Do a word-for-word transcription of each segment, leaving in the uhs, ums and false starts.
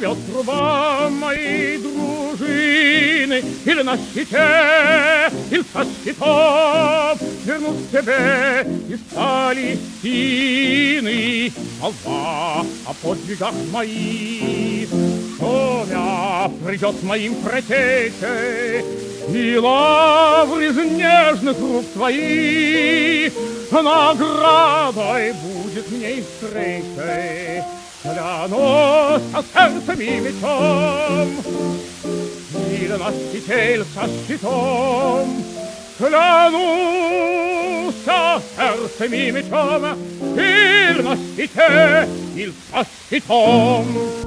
поет труба моей дружины, или на щите, или со щитом вернут к тебе из Палестины. Молва о подвигах моих шумя придет с моим протечей, и лавр из нежных рук твоих наградой будет мне и встречей. Клянусь со сердцем и мечом, или на щите, или со щитом. Клянусь со сердцем и мечом, или на щите, или со щитом.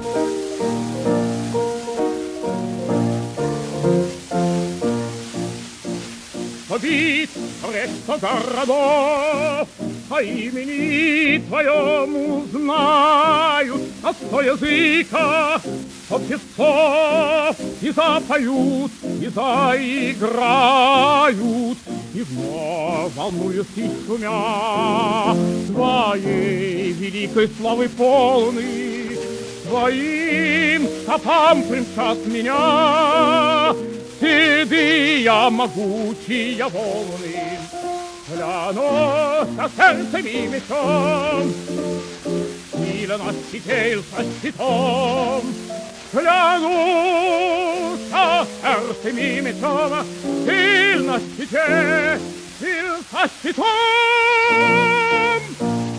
Бит сто городов, по имени твоему знают, на сто языков, сто певцов, и запоют, и заиграют, и вновь волнуют и шумя твоей великой славы полны, твоим стопам примчат меня седые могучие волны. Клянусь со сердцем и мечом, или на щите, или со щитом. Клянусь со сердцем и мечом, или на щите, или со щитом.